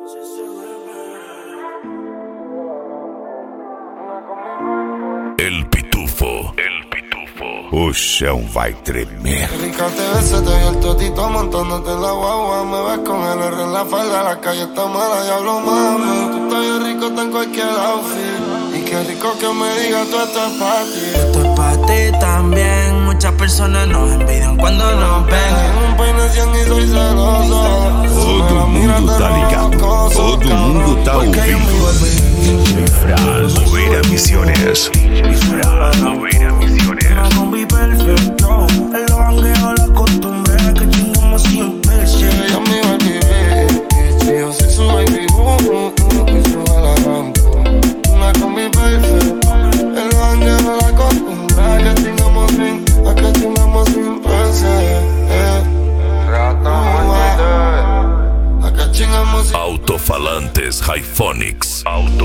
El Pitufo. O chão vai tremer. Rica te ves, te vi el totito montándote en la guagua. Me ves con el R en la falda, la calle está mala, diablo mami. Tú estás bien rico, está en cualquier outfit. Y qué rico que me digas, tú esto es pa' ti. Esto es pa' ti también. Muchas personas nos envidian cuando nos ven. Un peine 100 y soy celoso. Todo mundo tá ligado, todo mundo tá ouvindo. Moveira Misiones. Moveira Misiones. Una combi perfecto. En los jangueos la costumbre que chingamos siempre. Ella es mi baby, bitch. Yo soy su baby, y sube la rampa. Una combi perfecta. En los jangueos la costumbre que chingamos sin pensar. Altofalantes Hyphonics.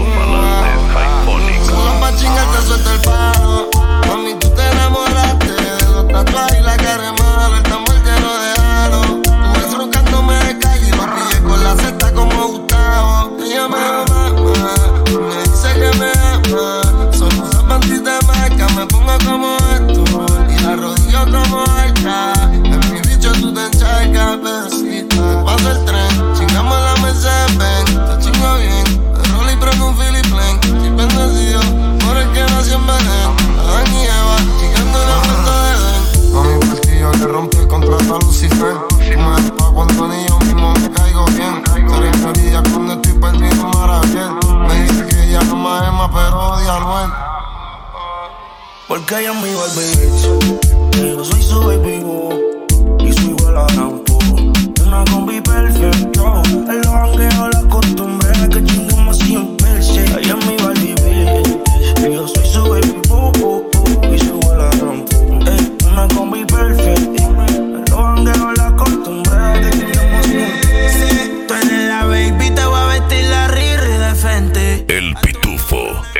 Solo pa' chingarte suelta el palo. Mami, tú te enamoraste de los tatuajes y la cara mala, el tambor lleno de halo. Tú ves roncándome de calle y lo pillé con la cesta como Gustavo. Ella me ama, me dice que me ama. Solo usa panties de marca, me pongo como esto y la rodillo como arca. En mi bicho tú te encharcas, besita. Pasa el tren, chingamos la Mercedes, te chingo bien. Rolly y prendo un Philip Plain. Estoy bendecido por el que nació en Belén. Adán y Eva, chingando en la puerta de Edén. Mami, porque yo le rompí el contrato a Lucifer. Me despa cuando ni yo mismo me caigo bien. Seré infeliz cuando estoy perdido para bien. Me dice que ella no me ama, pero odia a Noel. Porque ella es mi baby bitch. Y yo soy su baby boo. Y soy igual a Rampo. Una combi perfecto. En los jangueos la costumbre que chingamos siempre. Ella es mi baby bitch. Y yo soy su baby boo. Y soy igual a Rampo. Una combi perfecta. En los jangueos la costumbre que chingamos siempre. Tú eres la baby, te voy a vestir la Riri de frente. El Pitufo.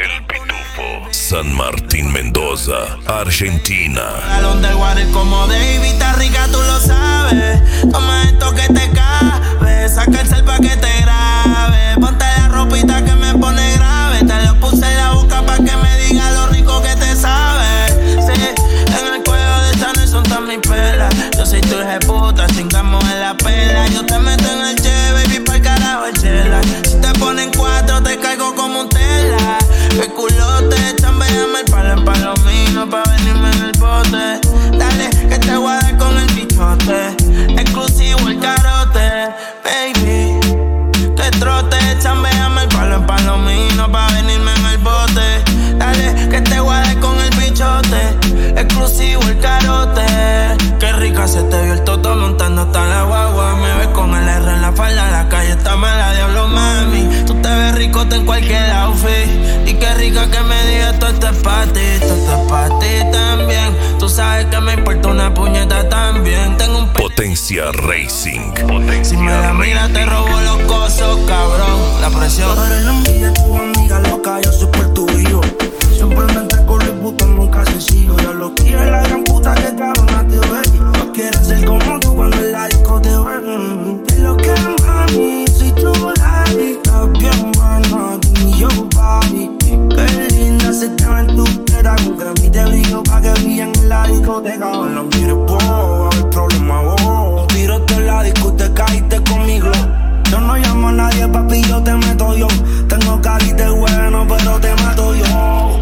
San Martín, Mendoza, Argentina. Galón del water como David, está rica, tú lo sabes. Toma esto que te cabe, saca el cel pa' que te grabe. Ponte la ropita que me pone grave. Te lo puse en la boca pa' que me diga lo rico que te sabe. Sí, en el cuello de Chanel son todas mis pelas. Yo soy tu puta, chingamos en la pela. Yo te meto en el che, baby, pa'l carajo el chela. Si te ponen cuatro, te caigo como un tela. El culote, chambeame el palo en palomino pa' venirme en el bote. Dale, que te voy a dar con el bichote. Exclusivo el carote, baby. Que trote, chambeame el palo en palomino pa' venirme en el bote. Dale, que te voy a dar con el bichote. Exclusivo el carote. Qué rica se te vio el toto montando hasta la guagua. Me ves con el R en la falda, la calle está mala, diablo mami. Tú te ves ricote en cualquier outfit. Y qué rica que me digas, esto es pa' ti, esto es pa' ti también. Tú sabes que me importa una puñeta también. Tengo un Potencia Racing. Si me la mira te robo los cosos, cabrón. La presión. Tú eres la envidia, tu amiga loca, yo soy por tu hijo. Siempre me entrego el puto, nunca se sigo. Yo lo quiero, la gran puta que cabrona te ve. No quieres ser como tú cuando el disco te ve. Es lo que mami, soy tu body. Estás bien buena, tú y yo body. Qué linda se te ve en tu teta. Con crema te brillo pa' que brillen en la discoteca. No mires, wow, el problema, wow. Un tirote en la discoteca y te conmigo. Yo no llamo a nadie, papi, yo te meto yo. Tengo carita bueno, pero te mato yo.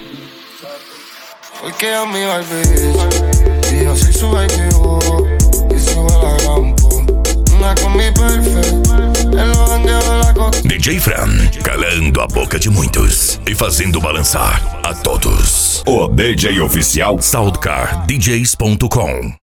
Porque ella es mi baby, y yo soy su baby boo. Y sube la rampa. Una combi perfeita. En los jangueos de la costa. DJ Fran, calando a boca de muitos e fazendo balançar a todos. O DJ oficial SoundCardDJs.com.